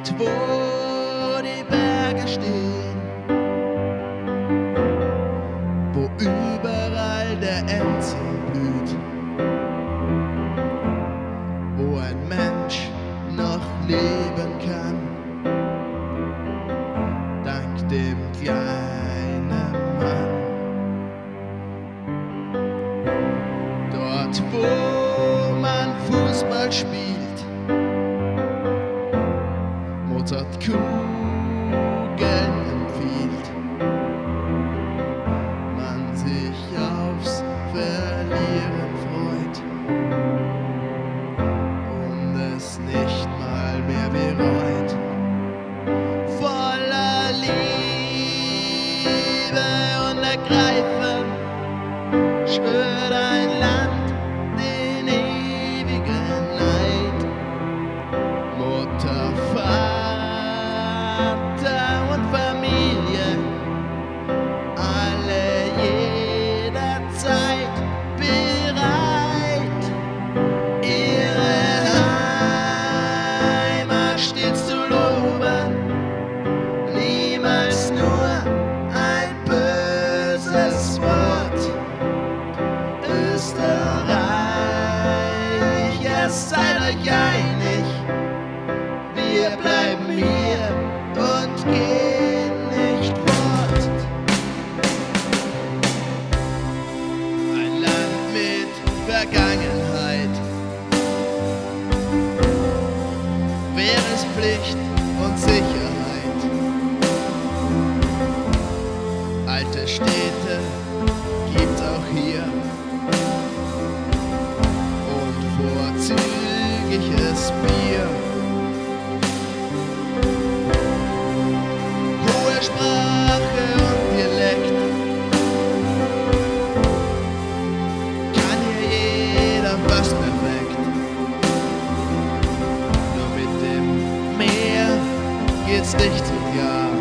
Dort, wo die Berge stehen, wo überall der Enzian blüht, wo ein Mensch noch leben kann, dank dem kleinen Mann. Dort, wo man Fußball spielt, Mozart Kugeln empfiehlt, man sich aufs Verlieren freut und es nicht mal mehr bereut. Voller Liebe und Ergreifen schwört ein Land den ewigen Neid. Mutter, Vater und Familie, alle jederzeit bereit, ihre Heimat stets zu loben, niemals nur ein böses Wort. Österreich, es seid euch einig, wir bleiben hier und gehen nicht fort. Ein Land mit Vergangenheit, Wehrespflicht und Sicherheit. Alte Städte gibt's auch hier und vorzügliches Bier. Hohe Sprache und Dialekt, kann hier jeder fast perfekt. Nur mit dem Meer geht's nicht so klar.